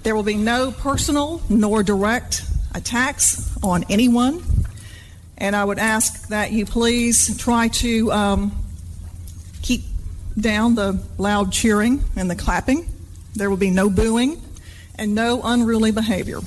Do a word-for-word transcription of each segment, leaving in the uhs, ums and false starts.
There will be no personal nor direct attacks on anyone. And I would ask that you please try to um, keep down the loud cheering and the clapping. There will be no booing and no unruly behavior.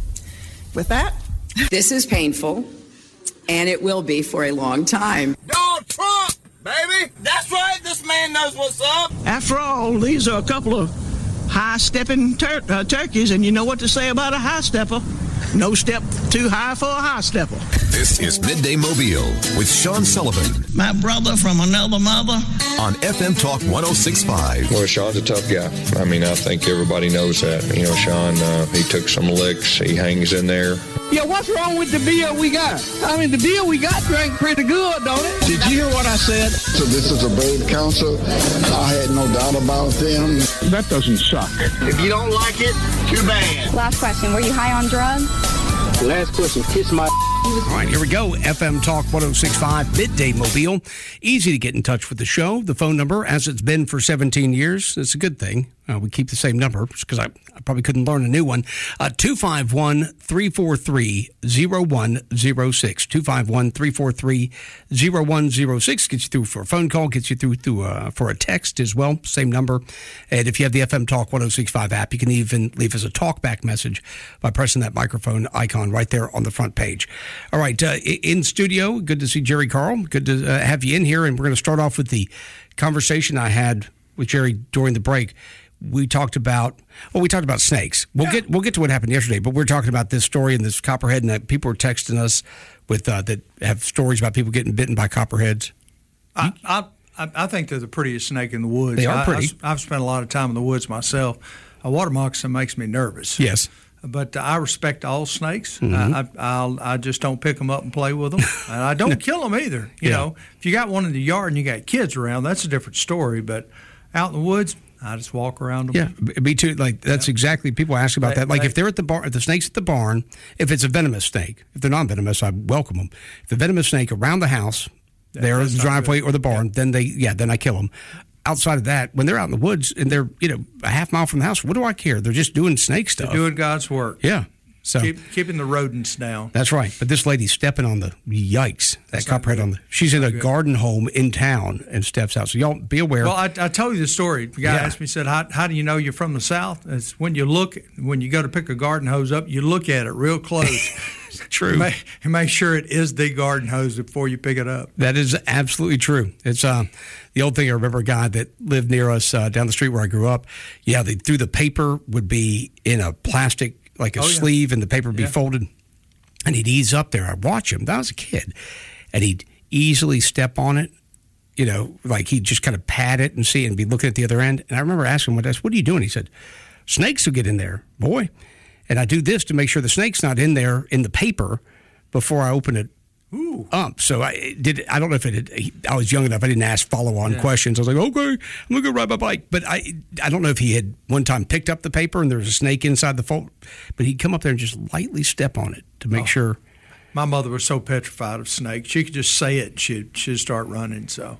With that, this is painful, and it will be for a long time. Donald Trump, baby! That's right, this man knows what's up. After all, these are a couple of high-stepping tur- uh, turkeys, and you know what to say about a high-stepper. No step too high for a high-stepper. This is Midday Mobile with Sean Sullivan. My brother from another mother. On F M Talk one oh six point five. Well, Sean's a tough guy. I mean, I think everybody knows that. You know, Sean, uh, he took some licks. He hangs in there. Yeah, what's wrong with the beer we got? I mean, the beer we got drank pretty good, don't it? Did you hear what I said? So this is a brave council. I had no doubt about them. That doesn't suck. If you don't like it, too bad. Last question. Were you high on drugs? Last question. Kiss my... All right, here we go. F M Talk one oh six point five, Midday Mobile. Easy to get in touch with the show. The phone number, as it's been for seventeen years, it's a good thing. Uh, we keep the same number because I, I probably couldn't learn a new one. Uh, two five one, three four three, zero one zero six. two five one, three four three, zero one zero six gets you through for a phone call, gets you through, through uh, for a text as well. Same number. And if you have the F M Talk one oh six point five app, you can even leave us a talkback message by pressing that microphone icon right there on the front page. All right, uh, in studio, good to see Jerry Carl. Good to uh, have you in here. And we're going to start off with the conversation I had with Jerry during the break. We talked about, well, we talked about snakes. We'll yeah. get we'll get to what happened yesterday, but we're talking about this story and this copperhead, and that people are texting us with uh, that have stories about people getting bitten by copperheads. I, I I think they're the prettiest snake in the woods. They are pretty. I, I've spent a lot of time in the woods myself. A water moccasin makes me nervous. Yes. But uh, I respect all snakes. Mm-hmm. I, I, I'll, I just don't pick them up and play with them. And I don't kill them either. You yeah. know, if you got one in the yard and you got kids around, that's a different story. But out in the woods, I just walk around them. Yeah, me too. Like that's yeah. exactly. People ask about they, that. Like they, if they're at the barn, if the snake's at the barn, if it's a venomous snake, if they're not venomous, I welcome them. If the venomous snake around the house, yeah, they're in the driveway or the barn, yeah. then they, yeah, then I kill them. Outside of that, when they're out in the woods and they're, you know, a half mile from the house, what do I care? They're just doing snake stuff. They're doing God's work. Yeah. So Keep, keeping the rodents down. That's right. But this lady's stepping on the yikes. That That's copperhead on the. She's in a good. garden home in town and steps out. So y'all be aware. Well, I, I told you the story. The guy yeah. asked me, said, how, "How do you know you're from the South?" It's when you look, when you go to pick a garden hose up, you look at it real close. True. And make, and make sure it is the garden hose before you pick it up. That is absolutely true. It's uh, the old thing. I remember a guy that lived near us uh, down the street where I grew up. Yeah, they threw the paper would be in a plastic. Like a oh, yeah. sleeve, and the paper would be yeah. folded, and he'd ease up there. I'd watch him. That was a kid, and he'd easily step on it, you know, like he'd just kind of pat it and see, and be looking at the other end. And I remember asking him, "What are you doing?" He said, "Snakes will get in there, boy." And I do this to make sure the snake's not in there in the paper before I open it Ooh. up. So I did. I don't know if it. Had, I was young enough. I didn't ask follow-on yeah. questions. I was like, okay, I'm gonna go ride my bike. But I, I don't know if he had one time picked up the paper and there was a snake inside the fold. But he'd come up there and just lightly step on it to make oh. sure. My mother was so petrified of snakes. She could just say it, and she'd she'd start running. So.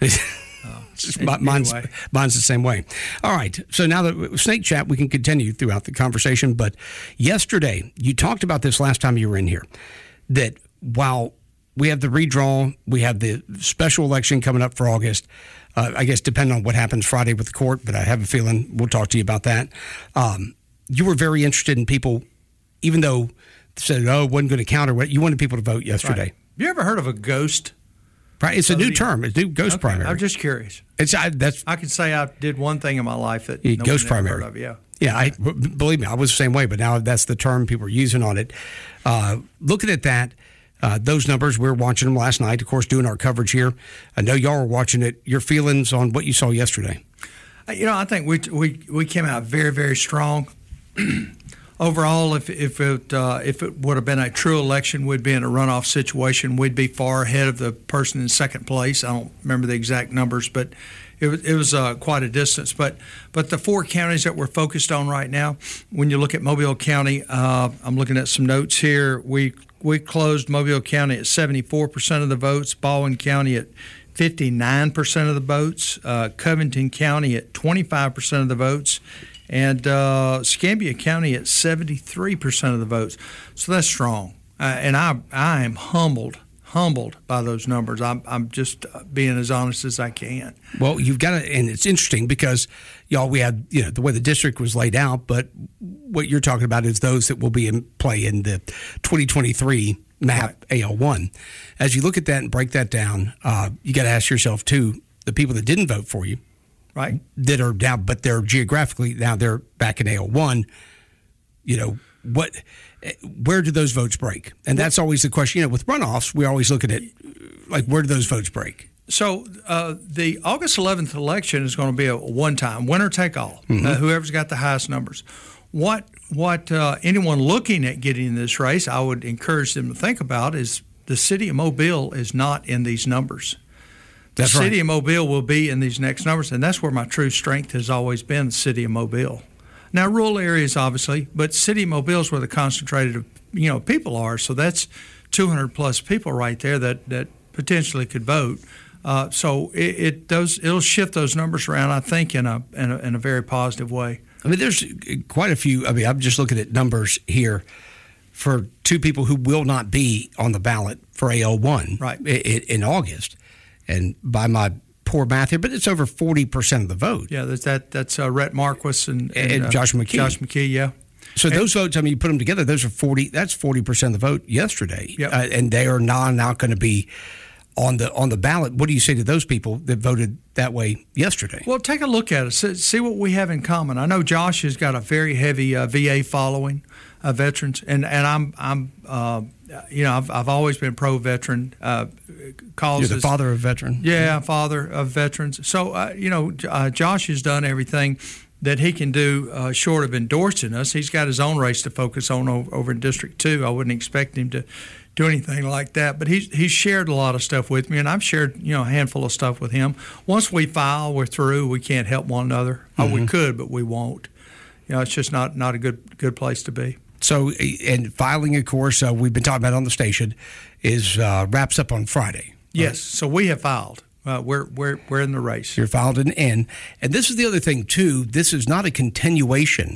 Uh, mine's, anyway. mine's the same way. All right. So now that snake chat, we can continue throughout the conversation. But yesterday, you talked about this last time you were in here, that while we have the redraw, we have the special election coming up for August, uh, I guess depending on what happens Friday with the court, but I have a feeling we'll talk to you about that. Um, you were very interested in people, even though they said, oh, it wasn't going to count or what, you wanted people to vote yesterday. Right. You ever heard of a ghost? Right. It's a new term. It's a new ghost okay. primary. I'm just curious. It's I, that's. I can say I did one thing in my life that yeah, no ghost one primary. Heard of. Yeah. Yeah. I believe me, I was the same way, but now that's the term people are using on it. Uh, looking at that, uh, those numbers, we were watching them last night. Of course, doing our coverage here. I know y'all were watching it. Your feelings on what you saw yesterday? You know, I think we we we came out very very strong. Overall, if if it uh, if it would have been a true election, we'd be in a runoff situation. We'd be far ahead of the person in second place. I don't remember the exact numbers, but it was it was uh, quite a distance. But but the four counties that we're focused on right now, when you look at Mobile County, uh, I'm looking at some notes here. We we closed Mobile County at seventy-four percent of the votes. Baldwin County at fifty-nine percent of the votes. Uh, Covington County at twenty-five percent of the votes. and uh, Escambia County at seventy-three percent of the votes. So that's strong, uh, and I I am humbled. humbled by those numbers. I'm I'm just being as honest as I can. Well, you've got to, and it's interesting because y'all, we had, you know, the way the district was laid out, but what you're talking about is those that will be in play in the twenty twenty-three map right. A L one. As you look at that and break that down, uh, you got to ask yourself too, the people that didn't vote for you, right, that are now, but they're geographically now they're back in A L one. You know what? Where do those votes break? And that's always the question. You know, with runoffs, we always look at it like, where do those votes break? So uh, the August eleventh election is going to be a one-time, winner take all, mm-hmm. uh, whoever's got the highest numbers. What what uh, anyone looking at getting in this race, I would encourage them to think about is the city of Mobile is not in these numbers. The that's city right. of Mobile will be in these next numbers, and that's where my true strength has always been, the city of Mobile. Now, rural areas, obviously, but city of Mobile is where the concentrated, you know, people are. So that's two hundred plus people right there that, that potentially could vote. Uh, so it, it does it'll shift those numbers around, I think, in a, in a in a very positive way. I mean, there's quite a few. I mean, I'm just looking at numbers here for two people who will not be on the ballot for A L one right. in, in August, and by my poor math here, but it's over forty percent of the vote. Yeah, that's that. That's uh, Rhett Marquis and, and, and uh, Josh McKee. Josh McKee, yeah. So and, those votes, I mean, you put them together, those are forty. That's forty percent of the vote yesterday, yep. uh, and they are not not going to be on the on the ballot. What do you say to those people that voted that way yesterday? Well, take a look at it. See what we have in common. I know Josh has got a very heavy uh, V A following, uh, veterans, and and I'm I'm. Uh, You know, I've I've always been pro-veteran uh, causes. You're the father of veteran. Yeah, father of veterans. So, uh, you know, uh, Josh has done everything that he can do uh, short of endorsing us. He's got his own race to focus on over, over in District two. I wouldn't expect him to do anything like that. But he's, he's shared a lot of stuff with me, and I've shared, you know, a handful of stuff with him. Once we file, we're through. We can't help one another. Mm-hmm. Oh, we could, but we won't. You know, it's just not, not a good good place to be. So, and filing, of course, uh, we've been talking about on the station, is uh, wraps up on Friday. Yes. Right? So we have filed. Uh, we're we're we're in the race. You're filed and in, and this is the other thing too. This is not a continuation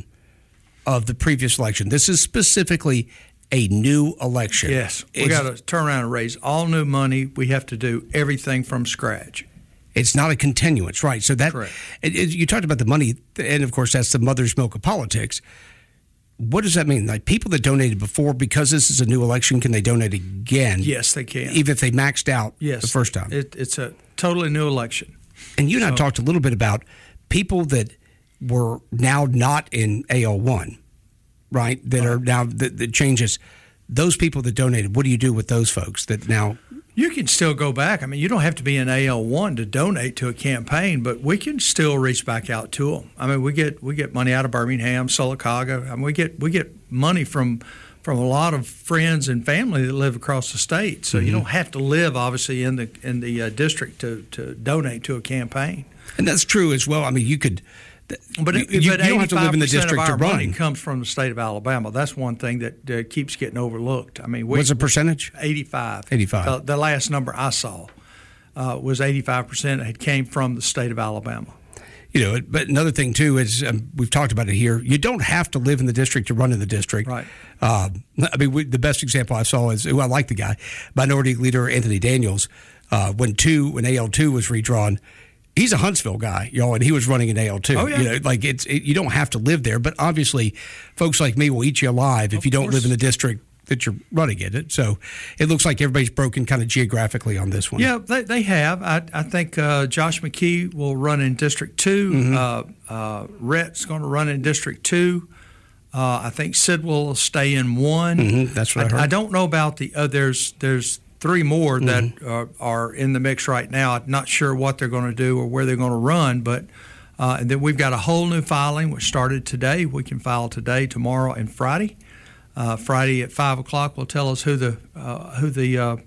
of the previous election. This is specifically a new election. Yes, we it's, got to turn around and raise all new money. We have to do everything from scratch. It's not a continuance, right? So that Correct. It, it, you talked about the money, and of course that's the mother's milk of politics. What does that mean? Like people that donated before, because this is a new election, can they donate again? Yes, they can. Even if they maxed out yes, the first time? It, it's a totally new election. And you and so, I talked a little bit about people that were now not in A L one, right? That right. are now, that, that changes. Those people that donated, what do you do with those folks that now... You can still go back. I mean, you don't have to be in A L one to donate to a campaign, but we can still reach back out to them. I mean, we get we get money out of Birmingham, Sylacauga. I mean, we get we get money from from a lot of friends and family that live across the state. So mm-hmm. you don't have to live, obviously, in the in the uh, district to, to donate to a campaign. And that's true as well. I mean, you could. But, you, it, you, but you don't have to live in the district of our to run. Money comes from the state of Alabama. That's one thing that uh, keeps getting overlooked. I mean, we, what's the percentage? eighty-five. eighty-five. The, the last number I saw uh, was eighty-five percent. It came from the state of Alabama. You know, but another thing too is um, we've talked about it here. You don't have to live in the district to run in the district. Right. Uh, I mean, we, the best example I saw is, well, I like the guy, Minority Leader Anthony Daniels. Uh, when two, when A L two was redrawn. He's a Huntsville guy, you know, and he was running in A L two. Oh, yeah. You know, like it's it, you don't have to live there, but obviously, folks like me will eat you alive if of you don't course. live in the district that you're running in it. So it looks like everybody's broken kind of geographically on this one. Yeah, they, they have. I, I think uh, Josh McKee will run in District two. Mm-hmm. Uh, uh, Rhett's going to run in District two. Uh, I think Sidwell will stay in one. Mm-hmm. That's what I, I heard. I don't know about the others. There's three more that mm-hmm. are, are in the mix right now. I'm not sure what they're going to do or where they're going to run, but uh, and then we've got a whole new filing which started today. We can file today, tomorrow, and Friday. Uh, Friday at five o'clock will tell us who the uh, who the uh,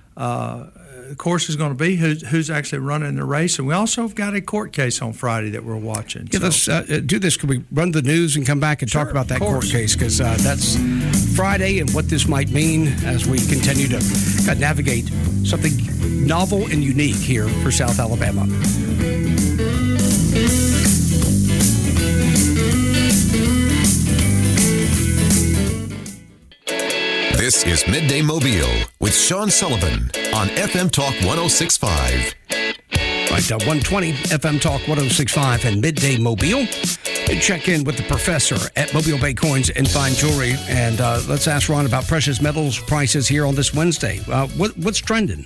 uh, course is going to be, who's, who's actually running the race, and we also have got a court case on Friday that we're watching. Yeah, so. let's uh, do this. Can we run the news and come back and Sure, talk about that course. court case? Because uh, that's Friday and what this might mean as we continue to kind of navigate something novel and unique here for South Alabama. This is Midday Mobile with Sean Sullivan on F M Talk one oh six point five. Right, uh, one twenty F M Talk one oh six point five and Midday Mobile. We check in with the professor at Mobile Bay Coins and Fine Jewelry. And uh, let's ask Ron about precious metals prices here on this Wednesday. Uh, what, what's trending?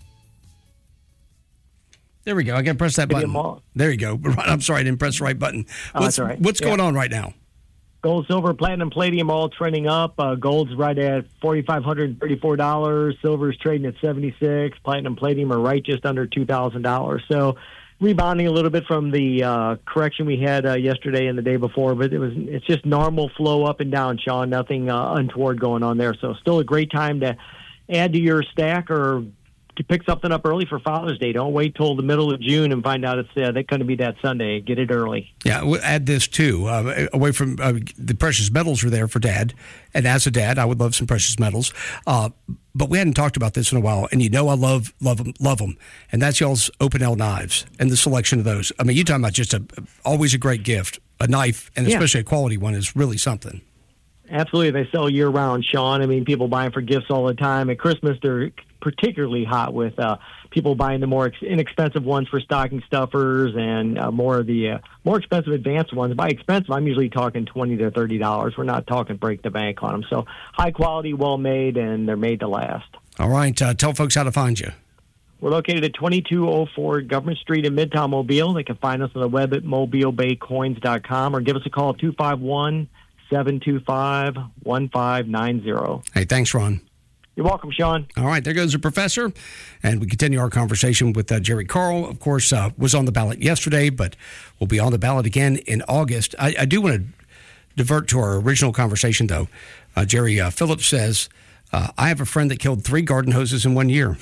There we go. I got to press that button. There you go. I'm sorry, I didn't press the right button. What's, oh, that's all right. what's yeah. going on right now? Gold, silver, platinum, palladium all trending up. Uh, gold's right at four thousand five hundred thirty-four dollars. Silver's trading at seventy-six dollars. Platinum, palladium are right just under two thousand dollars. So rebounding a little bit from the uh, correction we had uh, yesterday and the day before, but it was it's just normal flow up and down, Sean. Nothing uh, untoward going on there. So still a great time to add to your stack or to pick something up early for Father's Day. Don't wait till the middle of June and find out it's uh, going to be that Sunday. Get it early. Yeah, we'll add this too. Uh, away from uh, the precious metals are there for Dad, and as a dad, I would love some precious metals. Uh, but we hadn't talked about this in a while, and you know I love love them, love them, and that's y'all's Open L knives and the selection of those. I mean, you're talking about just a always a great gift. A knife, and especially yeah. a quality one, is really something. Absolutely, they sell year round, Sean. I mean, people buying for gifts all the time. At Christmas, they're particularly hot with uh, people buying the more ex- inexpensive ones for stocking stuffers and uh, more of the uh, more expensive advanced ones. By expensive, I'm usually talking twenty to thirty dollars. We're not talking break the bank on them. So high quality, well made, and they're made to last. All right, uh, tell folks how to find you. We're located at twenty-two oh four Government Street in Midtown Mobile. They can find us on the web at mobile bay coins dot com or give us a call at two five one, seven two five, one five nine zero. Hey, thanks, Ron. You're welcome, Sean. All right, there goes the professor. And we continue our conversation with uh, Jerry Carl. Of course, uh, was on the ballot yesterday, but will be on the ballot again in August. I, I do want to divert to our original conversation, though. Uh, Jerry uh, Phillips says, Uh, I have a friend that killed three garden hoses in one year.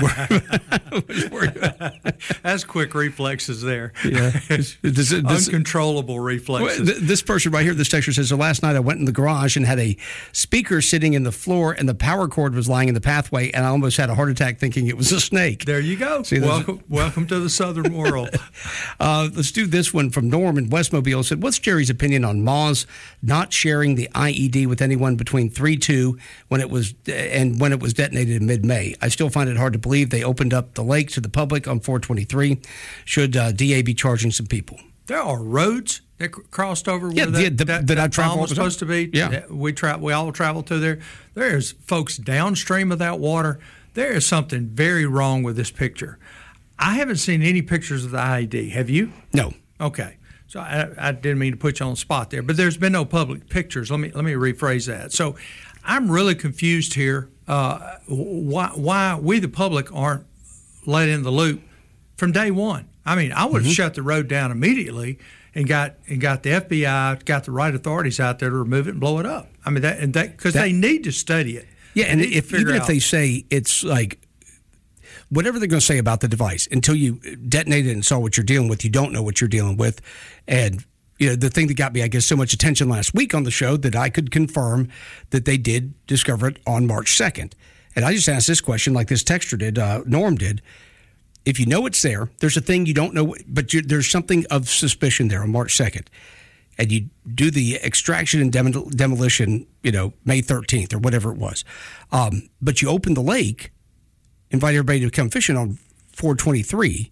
That's quick reflexes there. Yeah. This, this, Uncontrollable reflexes. This person right here, this texter says, so last night I went in the garage and had a speaker sitting in the floor and the power cord was lying in the pathway and I almost had a heart attack thinking it was a snake. There you go. See, welcome, welcome to the Southern world. uh, let's do this one from Norm in Westmobile. Said, what's Jerry's opinion on Moz not sharing the I E D with anyone between three two when it was and when it was detonated in mid-May? I still find it hard to believe they opened up the lake to the public on four twenty-three. Should uh, D A be charging some people? There are roads that crossed over where yeah, that, the, the, that, that, that I travel was supposed to be. Yeah. We, tra- we all travel to there. There's folks downstream of that water. There is something very wrong with this picture. I haven't seen any pictures of the I E D. Have you? No. Okay. So I, I didn't mean to put you on the spot there, but there's been no public pictures. Let me let me rephrase that. So I'm really confused here. Uh, why why we the public aren't let in the loop from day one? I mean, I would have mm-hmm. shut the road down immediately and got and got the F B I, got the right authorities out there to remove it and blow it up. I mean, that and that because they need to study it. Yeah, and if even out. if they say it's like whatever they're going to say about the device, until you detonate it and saw what you're dealing with, you don't know what you're dealing with. And you know, the thing that got me, I guess, so much attention last week on the show that I could confirm that they did discover it on March second. And I just asked this question like this texter did, uh, Norm did. If you know it's there, there's a thing you don't know, but you, there's something of suspicion there on March second. And you do the extraction and dem- demolition, you know, May thirteenth or whatever it was. Um, but you open the lake, invite everybody to come fishing on four twenty-three.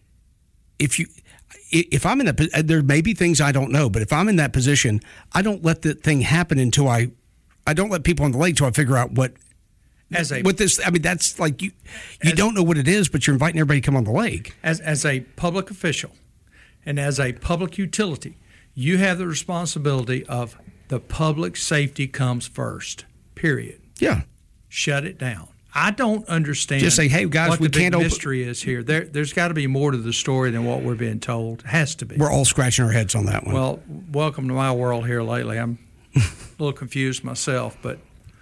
If you, if I'm in that, there may be things I don't know, but if I'm in that position, I don't let the thing happen until I, I don't let people on the lake until I figure out what, as a, what this, I mean, that's like you, you as, don't know what it is, but you're inviting everybody to come on the lake. As, as a public official and as a public utility, you have the responsibility of the public safety comes first, period. Yeah. Shut it down. I don't understand. Just say, hey, guys, what we the can't big open. mystery is here. There, there's got to be more to the story than what we're being told. It has to be. We're all scratching our heads on that one. Well, welcome to my world here lately. I'm a little confused myself, but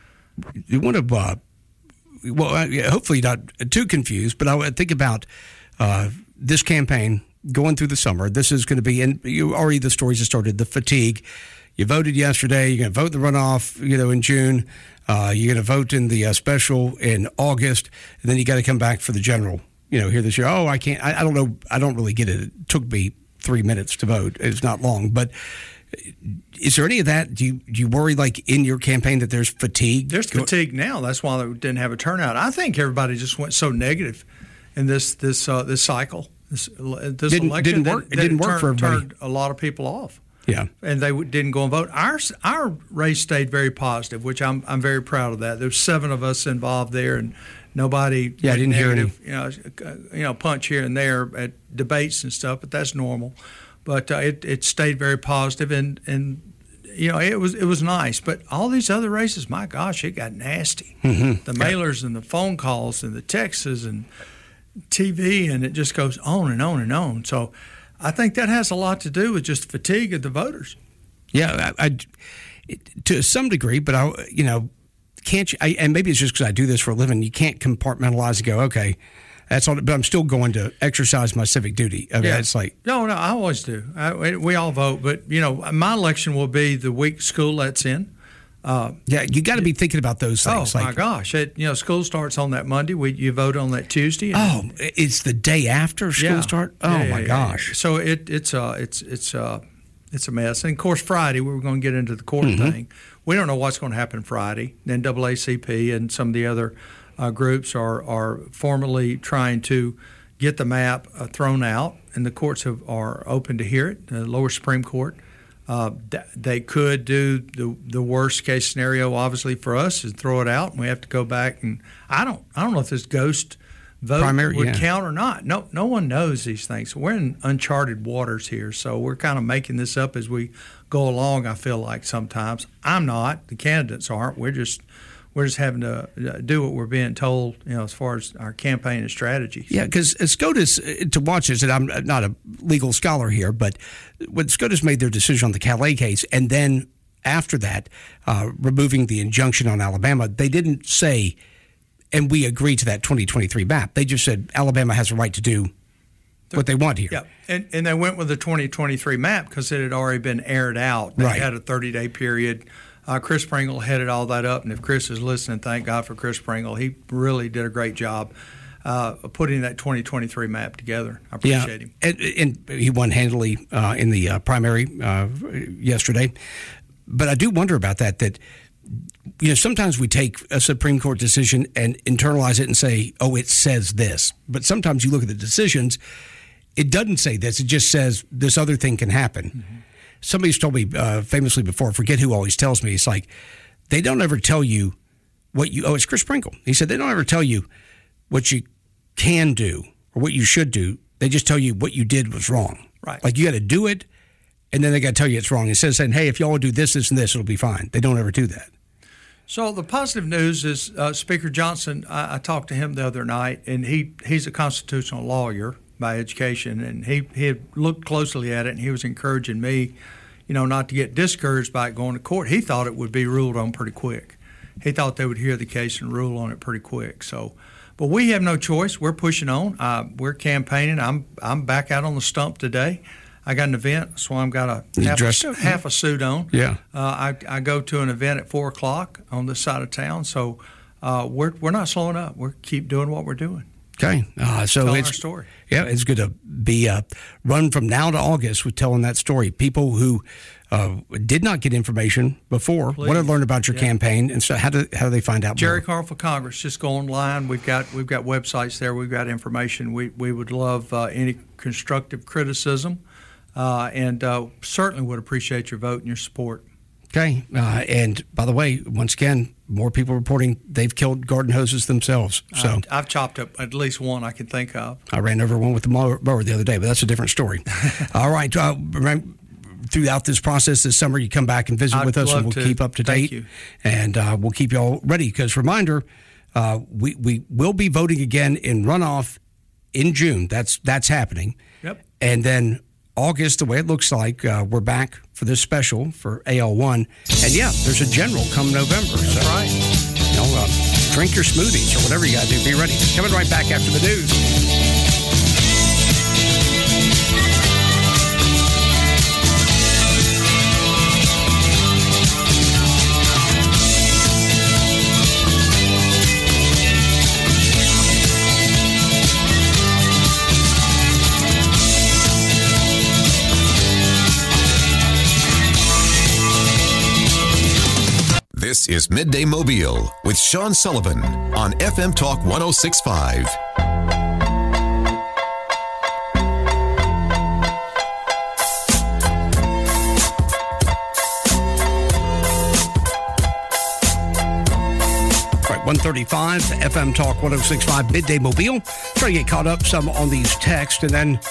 you want to, uh, well, hopefully not too confused, but I would think about uh, this campaign going through the summer. This is going to be, and you already the stories have started. The fatigue. You voted yesterday. You're going to vote the runoff, you know, in June. Uh, you're going to vote in the uh, special in August, and then you got to come back for the general, you know, here this year. Oh, I can't, I, I don't know. I don't really get it. It took me three minutes to vote. It's not long, but Is there any of that? Do you do you worry, like in your campaign, that there's fatigue? There's fatigue now. That's why they didn't have a turnout. I think everybody just went so negative in this this uh, this cycle. This, this didn't, election didn't work. that, it didn't that work turned, for everybody. Turned a lot of people off. Yeah, and they didn't go and vote. Our our race stayed very positive, which I'm I'm very proud of that. There's seven of us involved there, and nobody. Yeah, I didn't negative, hear any. You know, you know, punch here and there at debates and stuff, but that's normal. But uh, it it stayed very positive, and and. You know, it was it was nice, but all these other races, my gosh, it got nasty. Mm-hmm. The mailers and the phone calls and the texts and T V, and it just goes on and on and on. So I think that has a lot to do with just fatigue of the voters. Yeah, I, I, it, to some degree, but I, you know, can't you? I, and maybe it's just because I do this for a living. You can't compartmentalize and go, okay, that's all. But I'm still going to exercise my civic duty. I mean, yeah. it's like no, no, I always do. I, we all vote, but you know, my election will be the week school lets in. Uh, yeah, you got to be thinking about those things. Oh like, my gosh! It, you know, school starts on that Monday. We you vote on that Tuesday. Oh, it's the day after school yeah. start. Oh yeah, yeah, my yeah, gosh! Yeah. So it it's uh it's it's uh it's a mess. And of course, Friday we were going to get into the court mm-hmm. thing. We don't know what's going to happen Friday. The N double A C P and some of the other uh, groups are are formally trying to get the map uh, thrown out, and the courts have, are open to hear it. The lower Supreme Court. Uh, they could do the the worst case scenario, obviously for us, is throw it out, and we have to go back. And I don't I don't know if this ghost vote Primary, would yeah. count or not. No no one knows these things. We're in uncharted waters here, so we're kind of making this up as we go along. I feel like sometimes I'm not. The candidates aren't. We're just we're just having to do what we're being told, you know, as far as our campaign and strategy. Yeah, because SCOTUS, to watch this, and I'm not a legal scholar here, but when SCOTUS made their decision on the Calais case, and then after that, uh, removing the injunction on Alabama, they didn't say, and we agree to that twenty twenty-three map. They just said Alabama has a right to do what they want here. Yeah, and, and they went with the twenty twenty-three map because it had already been aired out. They right. had a thirty-day period. Uh, Chris Pringle headed all that up, and if Chris is listening, thank God for Chris Pringle. He really did a great job uh, of putting that twenty twenty-three map together. I appreciate yeah. him. And, and he won handily uh, in the uh, primary uh, yesterday. But I do wonder about that, that, you know, sometimes we take a Supreme Court decision and internalize it and say, oh, it says this. But sometimes you look at the decisions, it doesn't say this. It just says this other thing can happen. Mm-hmm. Somebody's told me uh, famously before, forget who always tells me, it's like they don't ever tell you what you, oh, it's Chris Pringle. He said they don't ever tell you what you can do or what you should do. They just tell you what you did was wrong. Right. Like you got to do it, and then they got to tell you it's wrong. Instead of saying, hey, if y'all do this, this, and this, it'll be fine. They don't ever do that. So the positive news is uh, Speaker Johnson, I, I talked to him the other night, and he, he's a constitutional lawyer by education, and he, he had looked closely at it, and he was encouraging me, you know, not to get discouraged by it going to court. He thought it would be ruled on pretty quick. He thought they would hear the case and rule on it pretty quick. So, but we have no choice. We're pushing on. Uh, we're campaigning. I'm I'm back out on the stump today. I got an event, so I've got a half, a half a suit on. Yeah. Uh, I I go to an event at four o'clock on this side of town. So uh, we're we're not slowing up. We're keep doing what we're doing. Okay, uh, so telling it's our story. Yeah, it's going to be a run from now to August with telling that story. People who uh, did not get information before Please. want to learn about your yeah. campaign, and so how do how do they find out Jerry more? Carl for Congress. Just go online. We've got we've got websites there. We've got information. We we would love uh, any constructive criticism, uh, and uh, certainly would appreciate your vote and your support. Okay, uh, and by the way, once again, more people reporting they've killed garden hoses themselves. So I've, I've chopped up at least one I can think of. I ran over one with the mower the other day, but that's a different story. All right, uh, throughout this process this summer, you come back and visit I'd with us, and love we'll to. keep up to Thank date, you. and uh, we'll keep you all ready. Because reminder, uh, we we will be voting again in runoff in June. That's that's happening. Yep. And then August, the way it looks like, uh, we're back for this special for A L one. And yeah, there's a general come November. That's so, right. You know, uh, drink your smoothies or whatever you got to do. Be ready. Coming right back after the news. This is Midday Mobile with Sean Sullivan on F M Talk one oh six point five. one thirty-five, F M Talk one oh six point five, Midday Mobile. Trying to get caught up some on these texts. And then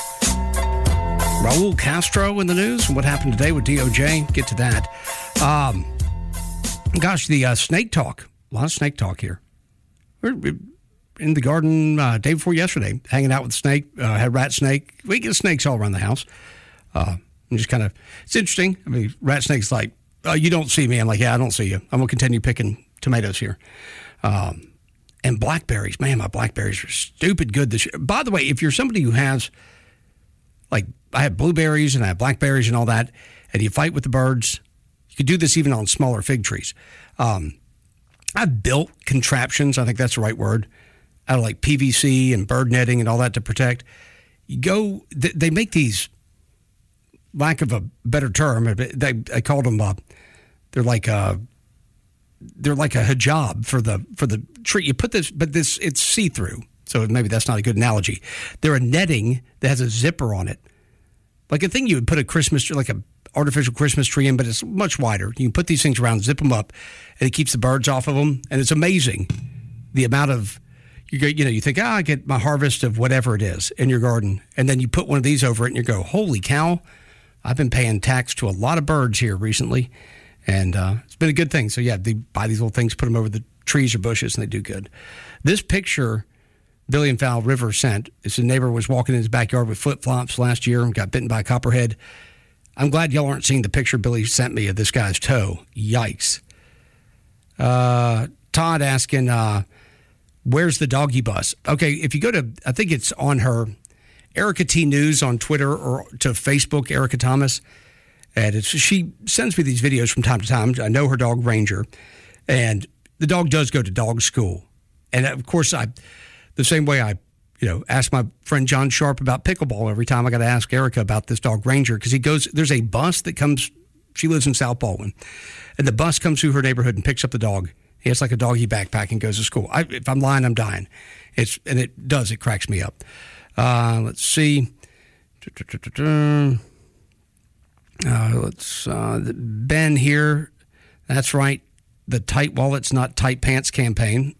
Raul Castro in the news and what happened today with D O J. Get to that. Um, gosh, the uh, snake talk. A lot of snake talk here. We're in the garden uh, day before yesterday, hanging out with the snake. Uh, had rat snake. We get snakes all around the house. Uh, and just kind of, it's interesting. I mean, rat snake's like, oh, you don't see me. I'm like, yeah, I don't see you. I'm going to continue picking tomatoes here. Um, and blackberries, man, my blackberries are stupid good this year. By the way, if you're somebody who has, like, I have blueberries and I have blackberries and all that, and you fight with the birds, you could do this even on smaller fig trees. Um, I've built contraptions, I think that's the right word, out of like P V C and bird netting and all that to protect. You go, they, they make these, lack of a better term, they, I called them, uh, they're like, uh, they're like a hijab for the for the tree. You put this, but this it's see-through, so maybe that's not a good analogy. They're a netting that has a zipper on it, like a thing you would put a Christmas tree, like a artificial Christmas tree in, but it's much wider. You can put these things around, zip them up, and it keeps the birds off of them. And it's amazing the amount of you go. You know, you think, ah, I get my harvest of whatever it is in your garden, and then you put one of these over it, and you go, holy cow! I've been paying tax to a lot of birds here recently. And uh, it's been a good thing. So, yeah, they buy these little things, put them over the trees or bushes, and they do good. This picture Billy and Fowl River sent is a neighbor was walking in his backyard with flip-flops last year and got bitten by a copperhead. I'm glad y'all aren't seeing the picture Billy sent me of this guy's toe. Yikes. Uh, Todd asking, uh, where's the doggy bus? Okay, if you go to, I think it's on her, Erica T. News on Twitter or to Facebook, Erica Thomas. And it's, she sends me these videos from time to time. I know her dog, Ranger, and the dog does go to dog school. And, of course, I the same way I, you know, ask my friend John Sharp about pickleball every time I got to ask Erica about this dog, Ranger, because he goes, there's a bus that comes, she lives in South Baldwin, and the bus comes through her neighborhood and picks up the dog. He has like a doggy backpack and goes to school. I, if I'm lying, I'm dying. It's And it does, it cracks me up. Uh, let's see. Uh, let's uh, Ben here. That's right. The tight wallets, not tight pants campaign.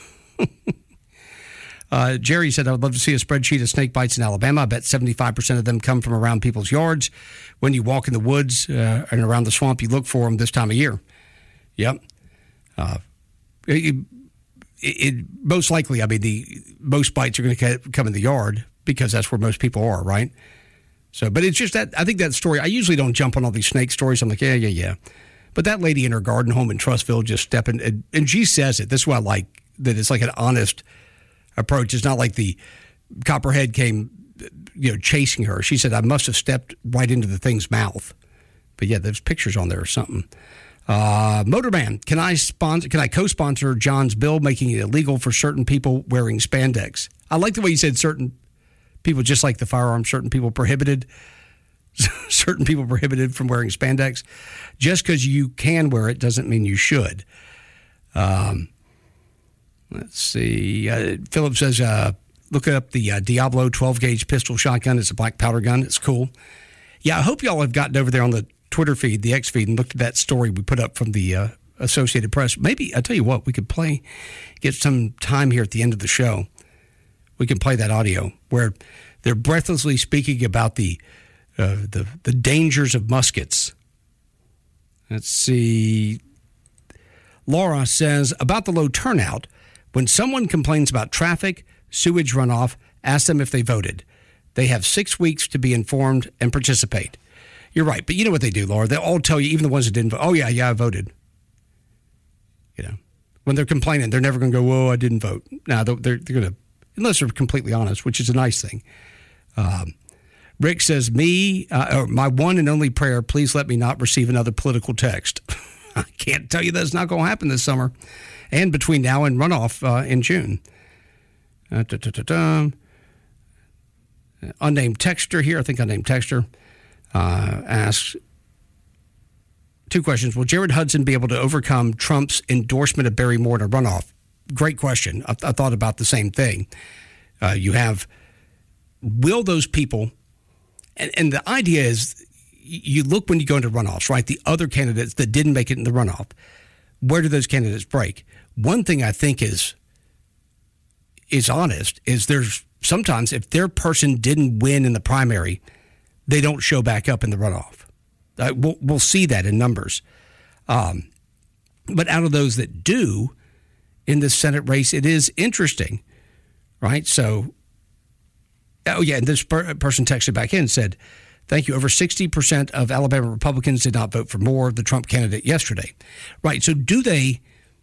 uh, Jerry said, I would love to see a spreadsheet of snake bites in Alabama. I bet seventy-five percent of them come from around people's yards. When you walk in the woods uh, and around the swamp, you look for them this time of year. Yep. Uh, it, it, it, most likely, I mean, the most bites are going to come in the yard because that's where most people are, right? So, but it's just that, I think that story, I usually don't jump on all these snake stories. I'm like, yeah, yeah, yeah. But that lady in her garden home in Trussville just stepping, and, and she says it. This is what I like, that it's like an honest approach. It's not like the copperhead came, you know, chasing her. She said, I must have stepped right into the thing's mouth. But yeah, there's pictures on there or something. Uh, Motorman, can I sponsor, can I co-sponsor John's bill making it illegal for certain people wearing spandex? I like the way you said certain people, just like the firearm, certain people prohibited, certain people prohibited from wearing spandex. Just because you can wear it doesn't mean you should. Um, let's see. Uh, Philip says, uh, look up the uh, Diablo twelve gauge pistol shotgun. It's a black powder gun. It's cool. Yeah, I hope y'all have gotten over there on the Twitter feed, the X feed, and looked at that story we put up from the uh, Associated Press. Maybe, I'll tell you what, we could play, get some time here at the end of the show. We can play that audio where they're breathlessly speaking about the uh, the the dangers of muskets. Let's see. Laura says, about the low turnout, when someone complains about traffic, sewage runoff, ask them if they voted. They have six weeks to be informed and participate. You're right, but you know what they do, Laura? They'll all tell you, even the ones that didn't vote, oh, yeah, yeah, I voted. You know, when they're complaining, they're never going to go, whoa, I didn't vote. No, they're, they're going to, unless they're completely honest, which is a nice thing. Um, Rick says, me, uh, or my one and only prayer, please let me not receive another political text. I can't tell you that's not going to happen this summer and between now and runoff uh, in June. Uh, da, da, da, da. Unnamed texter here, I think unnamed texter, uh, asks, two questions. Will Jared Hudson be able to overcome Trump's endorsement of Barry Moore in a runoff? Great question. I, I thought about the same thing. Uh, you have, will those people, and, and the idea is you look when you go into runoffs, right? The other candidates that didn't make it in the runoff, where do those candidates break? One thing I think is is honest is there's sometimes if their person didn't win in the primary, they don't show back up in the runoff. Uh, we'll, we'll see that in numbers. Um, but out of those that do in the Senate race, it is interesting, right? So, oh yeah, and this per- person texted back in and said, thank you. Over sixty percent of Alabama Republicans did not vote for Moore, the Trump candidate, yesterday. Right. So do they,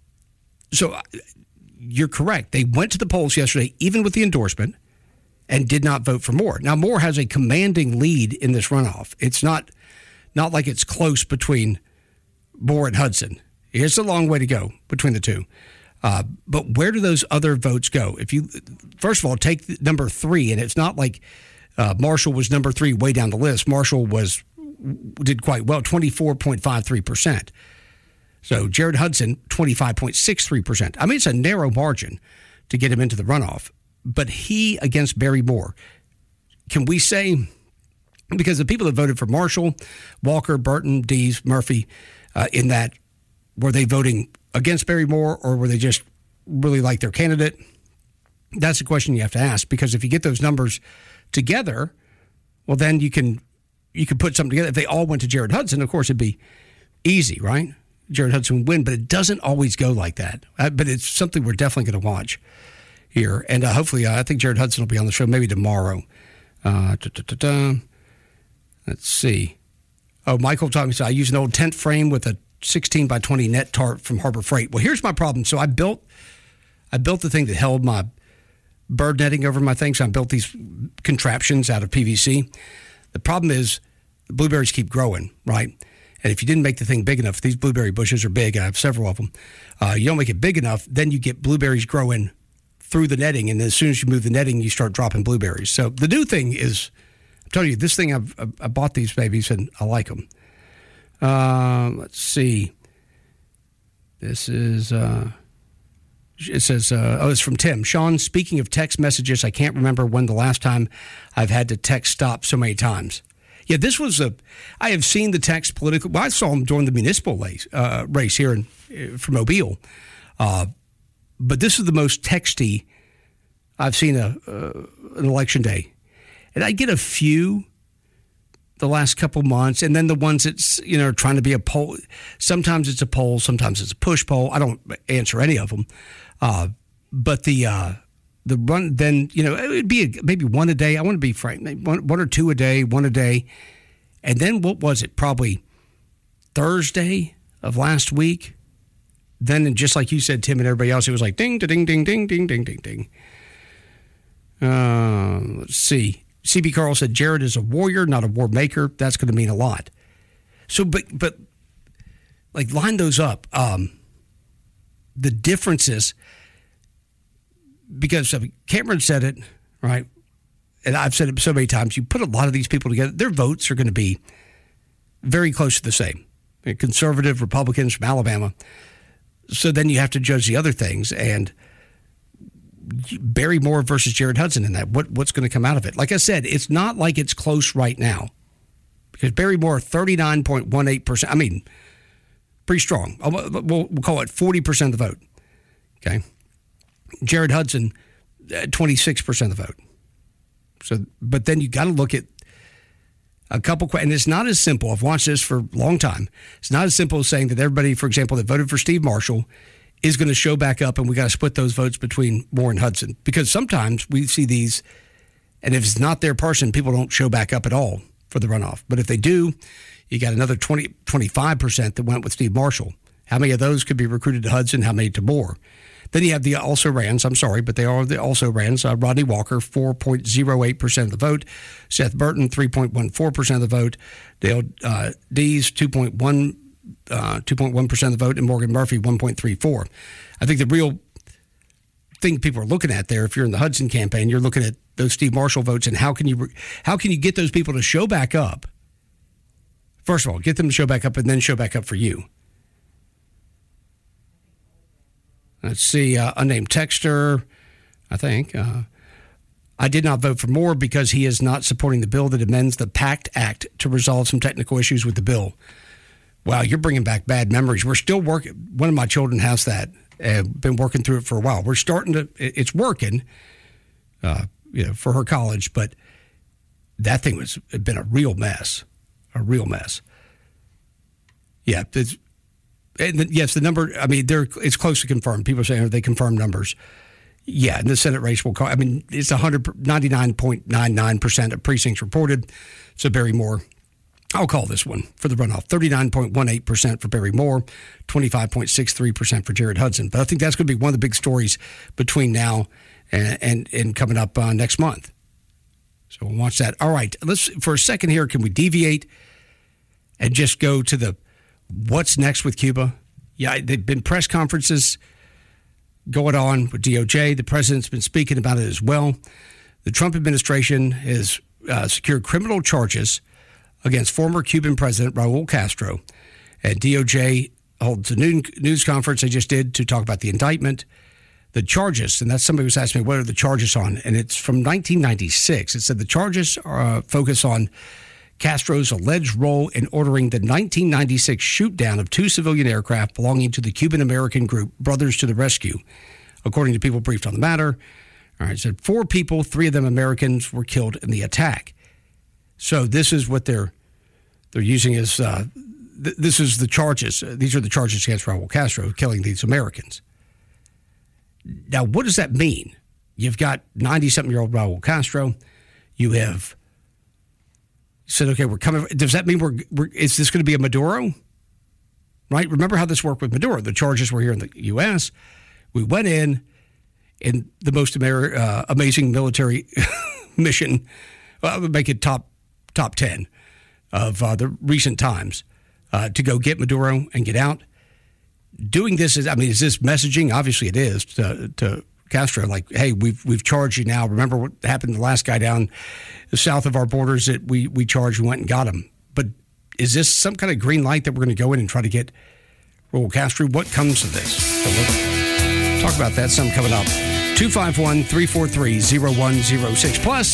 so you're correct. They went to the polls yesterday, even with the endorsement, and did not vote for Moore. Now, Moore has a commanding lead in this runoff. It's not not like it's close between Moore and Hudson. It's a long way to go between the two. Uh, but where do those other votes go? If you, first of all, take number three, and it's not like uh, Marshall was number three way down the list. Marshall was did quite well, twenty-four point five three percent. So Jared Hudson, twenty-five point six three percent. I mean, it's a narrow margin to get him into the runoff. But he against Barry Moore, can we say, because the people that voted for Marshall, Walker, Burton, Dees, Murphy, uh, in that, were they voting against Barry Moore or were they just really like their candidate? That's a question you have to ask, because if you get those numbers together, well, then you can you can put something together. If they all went to Jared Hudson, of course, it'd be easy, right? Jared Hudson would win, but it doesn't always go like that. Uh, but it's something we're definitely going to watch here. And uh, hopefully, uh, I think Jared Hudson will be on the show maybe tomorrow. Uh, da, da, da, da. Let's see. Oh, Michael taught me, so I use an old tent frame with a sixteen by twenty net tarp from Harbor Freight. Well, here's my problem. So I built I built the thing that held my bird netting over my thing. So I built these contraptions out of P V C. The problem is the blueberries keep growing, right? And if you didn't make the thing big enough, these blueberry bushes are big. I have several of them. Uh, you don't make it big enough, then you get blueberries growing through the netting. And as soon as you move the netting, you start dropping blueberries. So the new thing is, I'm telling you, this thing, I've, I bought these babies and I like them. Uh, let's see. This is, uh, it says, uh, oh, it's from Tim. Sean, speaking of text messages, I can't remember when the last time I've had to text stop so many times. Yeah, this was a, I have seen the text political, well, I saw them during the municipal race, uh, race here in, uh, for Mobile. Uh, but this is the most texty I've seen a, uh, an election day. And I get a few the last couple months, and then the ones that's, you know, trying to be a poll. Sometimes it's a poll, sometimes it's a push poll. I don't answer any of them. Uh, but the uh, the run, then, you know, it would be a, maybe one a day. I want to be frank, maybe one, one or two a day, one a day. And then what was it? Probably Thursday of last week. Then, just like you said, Tim, and everybody else, it was like ding, ding, ding, ding, ding, ding, ding, ding. Uh, let's see. C B Carl said, Jared is a warrior, not a war maker. That's going to mean a lot. So, but, but like, line those up. Um, the differences, because I mean, Cameron said it, right? And I've said it so many times. You put a lot of these people together, their votes are going to be very close to the same. Conservative Republicans from Alabama. So then you have to judge the other things. And Barry Moore versus Jared Hudson in that. What what's going to come out of it? Like I said, it's not like it's close right now, because Barry Moore, thirty-nine point one eight percent. I mean, pretty strong. We'll, we'll call it forty percent of the vote. Okay. Jared Hudson, twenty-six percent of the vote. So, but then you got to look at a couple, and it's not as simple. I've watched this for a long time. It's not as simple as saying that everybody, for example, that voted for Steve Marshall is going to show back up, and we got to split those votes between Moore and Hudson. Because sometimes we see these, and if it's not their person, people don't show back up at all for the runoff. But if they do, you got another twenty, twenty-five percent that went with Steve Marshall. How many of those could be recruited to Hudson? How many to Moore? Then you have the also-rans, I'm sorry, but they are the also-rans. Uh, Rodney Walker, four point oh eight percent of the vote. Seth Burton, three point one four percent of the vote. Dale uh, Dees, two point one Uh, two point one percent of the vote, and Morgan Murphy, one point three four. I think the real thing people are looking at there, if you're in the Hudson campaign, you're looking at those Steve Marshall votes, and how can you how can you get those people to show back up First of all, get them to show back up and then show back up for you. Let's see, uh, unnamed texter, I think. Uh, I did not vote for Moore because he is not supporting the bill that amends the PACT Act to resolve some technical issues with the bill. Wow, you're bringing back bad memories. We're still working. One of my children has that. Uh, been working through it for a while. We're starting to, it's working, uh, you know, for her college, but that thing was had been a real mess, a real mess. Yeah, it's, and the, yes, the number. I mean, they're it's close to confirmed. People are saying, are they confirmed numbers? Yeah, and the Senate race will call. I mean, it's one ninety-nine point nine nine percent of precincts reported. So Barry Moore, I'll call this one for the runoff. thirty-nine point one eight percent for Barry Moore, twenty-five point six three percent for Jared Hudson. But I think that's going to be one of the big stories between now and and, and coming up uh, next month. So we'll watch that. All right, let's for a second here. Can we deviate and just go to the what's next with Cuba? Yeah, there've been press conferences going on with D O J. The president's been speaking about it as well. The Trump administration has uh, secured criminal charges against former Cuban President Raul Castro. And D O J holds a news conference they just did to talk about the indictment. The charges, and that's somebody was asking me, what are the charges on? And it's from nineteen ninety-six. It said the charges are, uh, focus on Castro's alleged role in ordering the nineteen ninety-six shoot-down of two civilian aircraft belonging to the Cuban-American group Brothers to the Rescue, according to people briefed on the matter. All right, it said four people, three of them Americans, were killed in the attack. So this is what they're they're using as, uh, th- this is the charges. These are the charges against Raul Castro, killing these Americans. Now, what does that mean? You've got ninety-something-year-old Raul Castro. You have said, okay, we're coming. Does that mean we're, we're is this going to be a Maduro? Right? Remember how this worked with Maduro. The charges were here in the U S. We went in in the most Amer- uh, amazing military mission. Well, I would make it top top ten of uh, the recent times uh, to go get Maduro and get out. Doing this is, I mean, is this messaging? Obviously, it is to, to Castro. Like, hey, we've we've charged you now. Remember what happened to the last guy down south of our borders that we we charged. We went and got him. But is this some kind of green light that we're going to go in and try to get Raul Castro? What comes of this? So we'll talk about that some coming up. two five one, three four three, zero one zero six. Plus,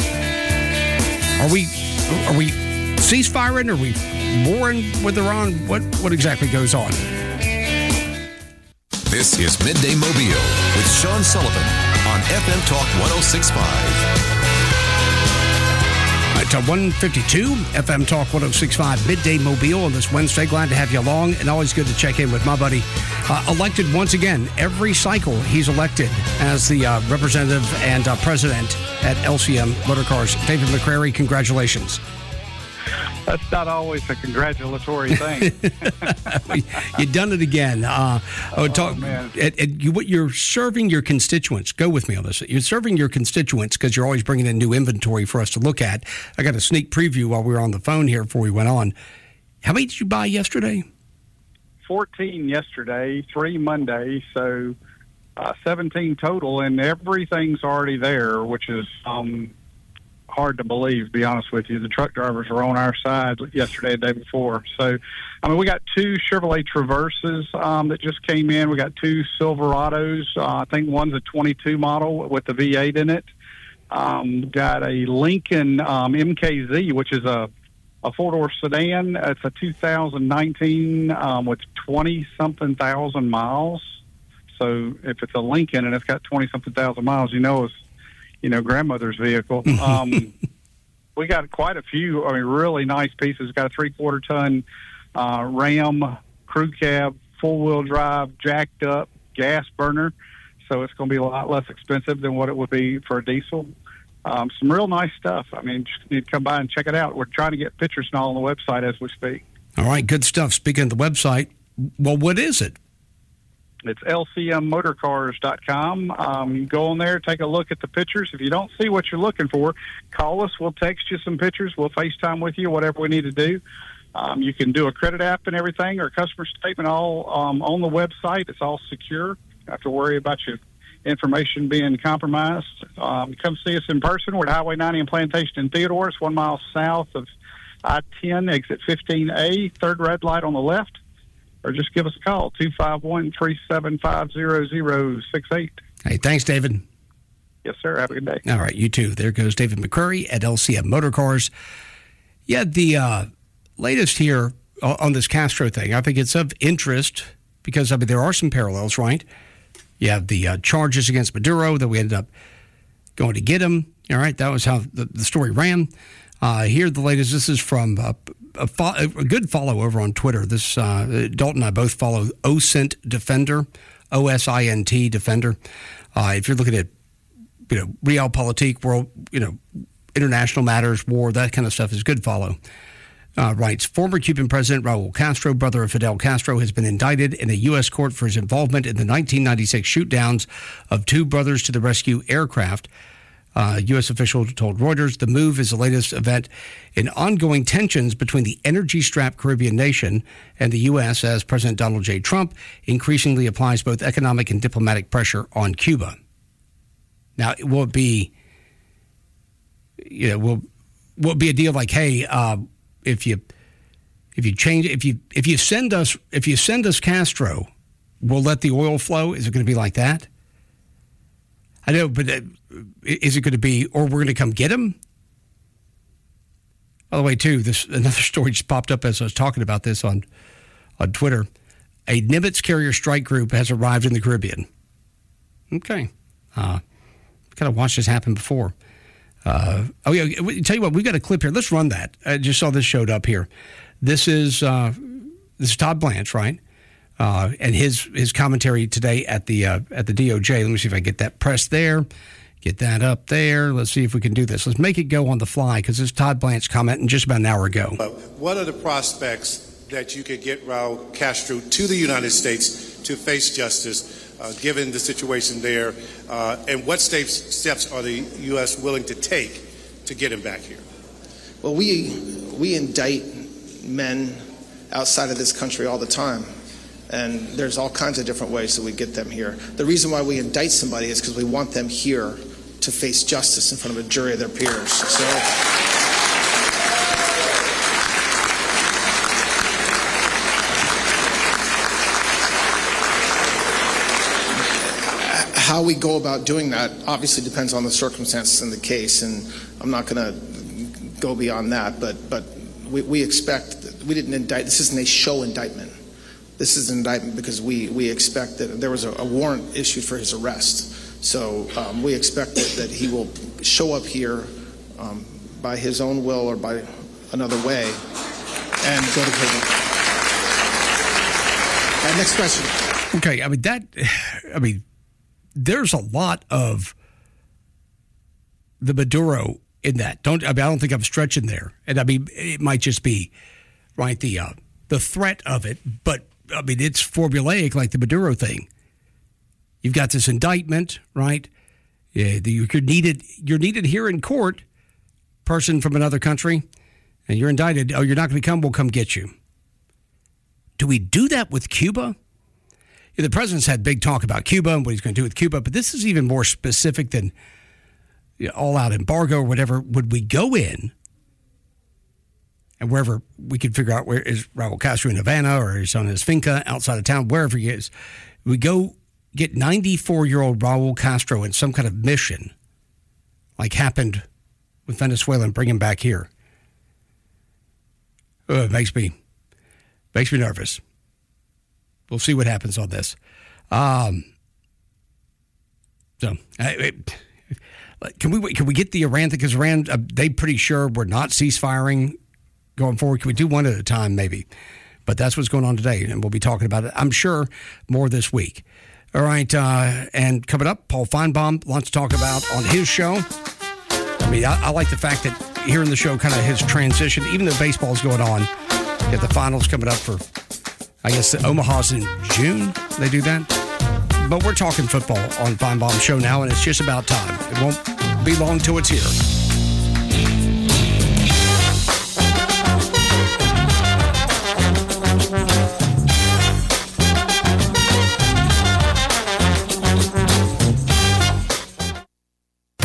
are we are we ceasefiring? Are we warring with Iran? What what exactly goes on? This is Midday Mobile with Sean Sullivan on F M Talk one oh six point five. Right, to one fifty-two, F M Talk one oh six point five, Midday Mobile on this Wednesday. Glad to have you along, and always good to check in with my buddy. Uh, elected once again, every cycle he's elected as the uh, representative and uh, president at L C M Motorcars. David McCrary, congratulations. That's not always a congratulatory thing. You've done it again. Uh, oh, talk, man. It, it, you, you're serving your constituents. Go with me on this. You're serving your constituents because you're always bringing in new inventory for us to look at. I got a sneak preview while we were on the phone here before we went on. How many did you buy yesterday? fourteen yesterday, three Monday, so uh, seventeen total, and everything's already there, which is um, hard to believe, to be honest with you. The truck drivers were on our side yesterday, the day before. So, I mean, we got two Chevrolet Traverses um, that just came in. We got two Silverados. Uh, I think one's a twenty-two model with the V eight in it. Um, got a Lincoln um, M K Z, which is a, a four-door sedan. It's a two thousand nineteen um, with twenty-something thousand miles. So if it's a Lincoln and it's got twenty-something thousand miles, you know it's you know, grandmother's vehicle. Um, we got quite a few, I mean, really nice pieces. Got a three-quarter ton uh, Ram crew cab, four-wheel drive, jacked up, gas burner. So it's going to be a lot less expensive than what it would be for a diesel. Um, some real nice stuff. I mean, just need to come by and check it out. We're trying to get pictures and all on the website as we speak. All right, good stuff. Speaking of the website, well, what is it? It's L C M motorcars dot com. Um, you go on there, take a look at the pictures. If you don't see what you're looking for, call us. We'll text you some pictures. We'll FaceTime with you, whatever we need to do. Um, you can do a credit app and everything, or a customer statement all um, on the website. It's all secure. You don't have to worry about your information being compromised. Um, come see us in person. We're at Highway ninety in Plantation and Theodore. It's one mile south of I ten, exit fifteen A, third red light on the left, or just give us a call, two five one, three seven five, zero zero six eight. Hey, thanks, David. Yes, sir. Have a good day. All right, you too. There goes David McCurry at L C M Motor Cars. Yeah, the uh, latest here on this Castro thing, I think it's of interest because, I mean, there are some parallels, right? You have the uh, charges against Maduro that we ended up going to get him. All right, that was how the, the story ran. Uh, here, the latest, this is from uh, a, fo- a good follow over on Twitter. This uh, Dalton and I both follow OSINT Defender, O S I N T Defender. Uh, if you're looking at, you know, realpolitik, world, you know, international matters, war, that kind of stuff is good follow. Uh, writes, former Cuban President Raul Castro, brother of Fidel Castro, has been indicted in a U S court for his involvement in the nineteen ninety-six shoot-downs of two Brothers to the Rescue aircraft. Uh, U S official told Reuters the move is the latest event in ongoing tensions between the energy-strapped Caribbean nation and the U S as President Donald J. Trump increasingly applies both economic and diplomatic pressure on Cuba. Now, it will be, you know, will will it be a deal like, hey, uh, if you if you change if you if you send us if you send us Castro, we'll let the oil flow? Is it going to be like that? I know, but uh, is it going to be, or we're going to come get him? By the way, too, this another story just popped up as I was talking about this on on Twitter. A Nimitz carrier strike group has arrived in the Caribbean. Okay. Uh, kind of watched this happen before. Uh, oh, yeah. Tell you what, we've got a clip here. Let's run that. I just saw this showed up here. This is uh, this is Todd Blanche, right? Uh, and his his commentary today at the uh, at the D O J. Let me see if I get that pressed there. Get that up there. Let's see if we can do this. Let's make it go on the fly because this is Todd Blanche's comment in just about an hour ago. Uh, what are the prospects that you could get Raul Castro to the United States to face justice, uh, given the situation there? Uh, and what steps, steps are the U S willing to take to get him back here? Well, we we indict men outside of this country all the time. And there's all kinds of different ways that we get them here. The reason why we indict somebody is because we want them here to face justice in front of a jury of their peers. So, how we go about doing that obviously depends on the circumstances in the case, and I'm not going to go beyond that. But but we, we expect that we didn't indict. This isn't a show indictment. This is an indictment because we, we expect that there was a, a warrant issued for his arrest. So um, we expect that, that he will show up here um, by his own will or by another way and go to prison. All right, next question. Okay, I mean, that, I mean, there's a lot of the Maduro in that. Don't, I mean, I don't think I'm stretching there. And I mean, it might just be, right, the, uh, the threat of it, but I mean, it's formulaic like the Maduro thing. You've got this indictment, right? Yeah, you're needed. You're needed here in court. Person from another country, and you're indicted. Oh, you're not going to come? We'll come get you. Do we do that with Cuba? Yeah, the president's had big talk about Cuba and what he's going to do with Cuba, but this is even more specific than you know, all-out embargo or whatever. Would we go in? And wherever we could figure out where is Raul Castro in Havana or he's on his finca outside of town, wherever he is, we go get ninety-four-year-old Raul Castro in some kind of mission like happened with Venezuela and bring him back here. Oh, it makes me, makes me nervous. We'll see what happens on this. Um, so, it, can we can we get the Iran thing? Because Iran, uh, they pretty sure we're not ceasefiring going forward. Can we do one at a time, maybe? But that's what's going on today, and we'll be talking about it, I'm sure, more this week. All right, uh, and coming up, Paul Feinbaum, lots to talk about on his show. I mean, I, I like the fact that hearing the show, kind of his transition, even though baseball's going on, you have the finals coming up for, I guess, the Omaha's in June. They do that. But we're talking football on Feinbaum's show now, and it's just about time. It won't be long till it's here.